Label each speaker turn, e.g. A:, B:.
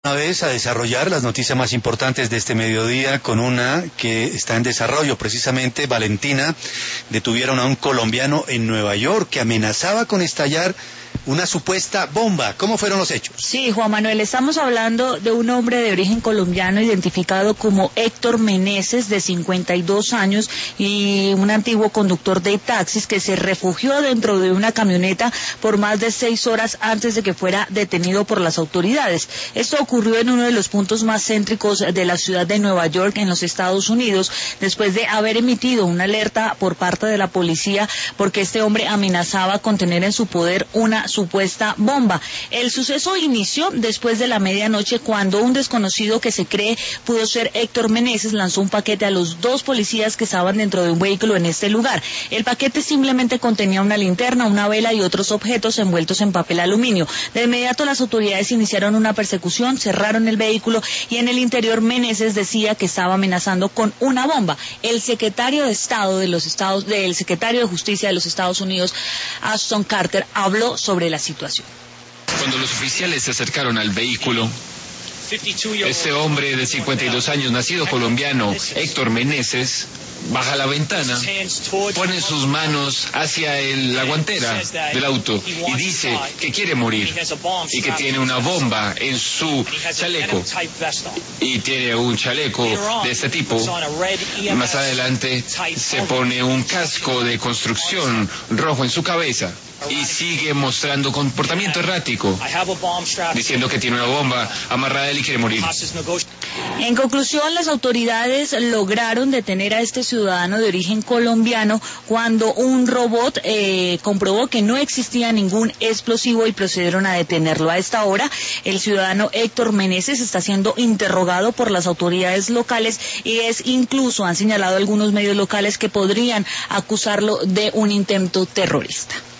A: Una vez a desarrollar las noticias más importantes de este mediodía con una que está en desarrollo. Precisamente, Valentina, detuvieron a un colombiano en Nueva York que amenazaba con estallar una supuesta bomba. ¿Cómo fueron los hechos?
B: Sí, Juan Manuel, estamos hablando de un hombre de origen colombiano identificado como Héctor Meneses, de 52 años, y un antiguo conductor de taxis que se refugió dentro de una camioneta por más de 6 horas antes de que fuera detenido por las autoridades. Esto ocurrió en uno de los puntos más céntricos de la ciudad de Nueva York, en los Estados Unidos, después de haber emitido una alerta por parte de la policía porque este hombre amenazaba con tener en su poder una supuesta bomba. El suceso inició después de la medianoche, cuando un desconocido que se cree pudo ser Héctor Meneses lanzó un paquete a los 2 policías que estaban dentro de un vehículo en este lugar. El paquete simplemente contenía una linterna, una vela y otros objetos envueltos en papel aluminio. De inmediato las autoridades iniciaron una persecución, cerraron el vehículo y en el interior Meneses decía que estaba amenazando con una bomba. El secretario de Estado del secretario de Justicia de los Estados Unidos, Ashton Carter, habló sobre la situación.
C: Cuando los oficiales se acercaron al vehículo, este hombre de 52 años, nacido colombiano, Héctor Meneses, baja la ventana, pone sus manos hacia la guantera del auto y dice que quiere morir y que tiene una bomba en su chaleco, y tiene un chaleco de este tipo. Más adelante se pone un casco de construcción rojo en su cabeza y sigue mostrando comportamiento errático, diciendo que tiene una bomba amarrada a él y quiere morir.
B: En conclusión, las autoridades lograron detener a este ciudadano de origen colombiano cuando un robot comprobó que no existía ningún explosivo y procedieron a detenerlo. A esta hora, el ciudadano Héctor Meneses está siendo interrogado por las autoridades locales y incluso han señalado algunos medios locales que podrían acusarlo de un intento terrorista.